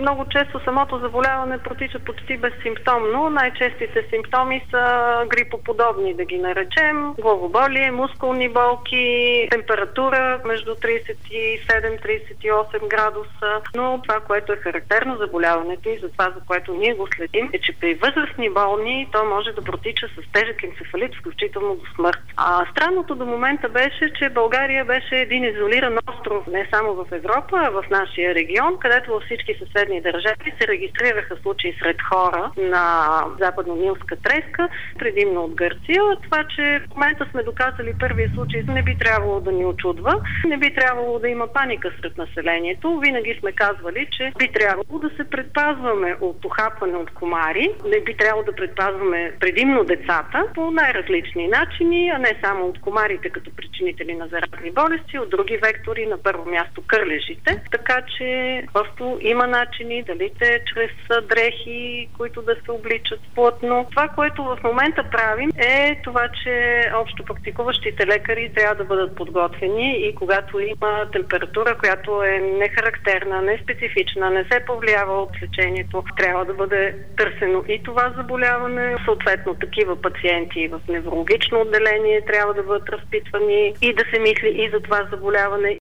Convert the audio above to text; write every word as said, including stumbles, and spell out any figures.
много често самото заболяване протича почти безсимптомно. Най-честите симптоми са грипоподобни, да ги наречем, главоболие, мускулни болки, температура между тридесет и седем до тридесет и осем градуса. Но това, което е характерно заболяването и за това, за което ние го следим, е, че при възрастни болни то може да протича с тежък енцефалит, включително до смърт. А странното до момента беше, че България беше един изолиран остров, не само в Европа, а в нашия регион, където във всички съседни държави се регистрираха случаи сред хора на западно-нилска треска, предимно от Гърция. Това, че в момента сме доказали първия случай, не би трябвало да ни очудва. Не би трябвало да има паника сред населението. Винаги сме казвали, че би трябвало да се предпазваме от ухапване от комари. Не би трябвало да предпазваме предимно децата по най-различни начини, а не само от комарите като причинители на заразни болести, от други вектори, на първо място кърлежите. Така че просто има начини, дали те чрез дрехи, които да се обличат плътно. Това, което в момента правим, е това, че общо практикуващите лекари трябва да бъдат подготвени и когато има температура, която е нехарактерна, неспецифична, не се повлиява от лечението, трябва да бъде търсено и това заболяване. Съответно, такива пациенти в неврологично отделение трябва да бъдат разпитвани и да се мисли и за това заболяване.